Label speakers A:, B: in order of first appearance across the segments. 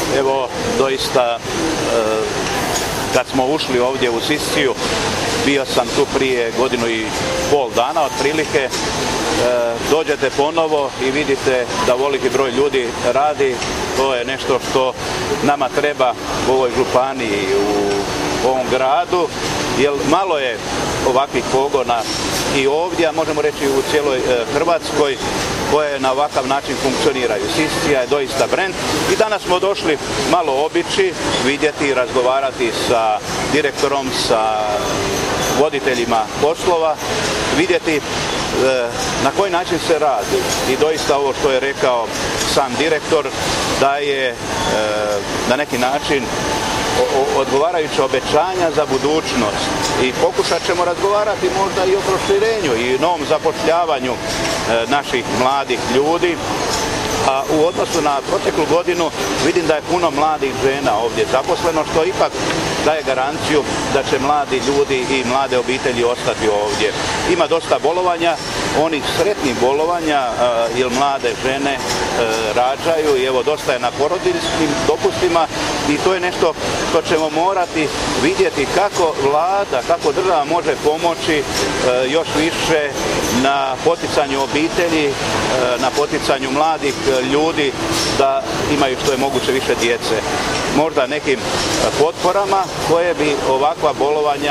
A: Evo, doista, kad smo ušli ovdje u Sisciju, bio sam tu prije 1,5 dana otprilike, dođete ponovo i vidite da veliki broj ljudi radi. To je nešto što nama treba u ovoj županiji, u ovom gradu, jer malo je ovakvih pogona i ovdje, a možemo reći u cijeloj Hrvatskoj, koje na ovakav način funkcioniraju. Siscija je doista brend i danas smo došli malo obići, vidjeti i razgovarati sa direktorom, sa voditeljima poslova, vidjeti na koji način se radi. I doista ovo što je rekao sam direktor, da je na neki način odgovarajuće obećanja za budućnost i pokušat ćemo razgovarati možda i o proširenju i novom zapošljavanju naših mladih ljudi. A u odnosu na proteklu godinu vidim da je puno mladih žena ovdje zaposleno, što ipak daje garanciju da će mladi ljudi i mlade obitelji ostati ovdje. Ima dosta bolovanja, onih sretnih bolovanja, jer mlade žene rađaju i evo dosta je na porodiljskim dopustima i to je nešto što ćemo morati vidjeti kako vlada, kako država može pomoći još više na poticanju obitelji, na poticanju mladih ljudi da imaju što je moguće više djece. Možda nekim potporama koje bi ovakva bolovanja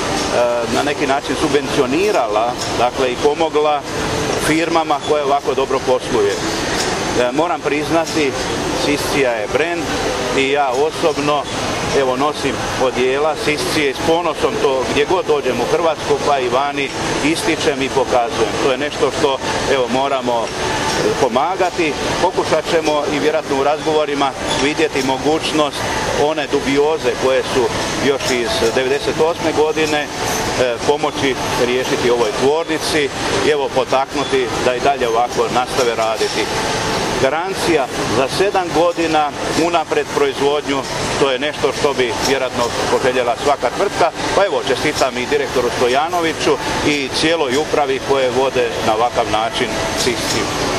A: na neki način subvencionirala, dakle i pomogla firmama koje ovako dobro posluje. Moram priznati, Siscija je brend i ja osobno evo nosim odijela Siscije i s ponosom to gdje god dođem u Hrvatsku pa i vani ističem i pokazujem. To je nešto što evo moramo pomagati. Pokušat ćemo i vjerojatno u razgovorima vidjeti mogućnost one dubioze koje su još iz 98. godine pomoći riješiti ovoj tvornici i evo potaknuti da i dalje ovako nastave raditi. Garancija za 7 godina unaprijed proizvodnju, to je nešto što bi vjerojatno poželjela svaka tvrtka. Pa evo, čestitam i direktoru Stojanoviću i cijeloj upravi koje vode na ovakav način Sisciju.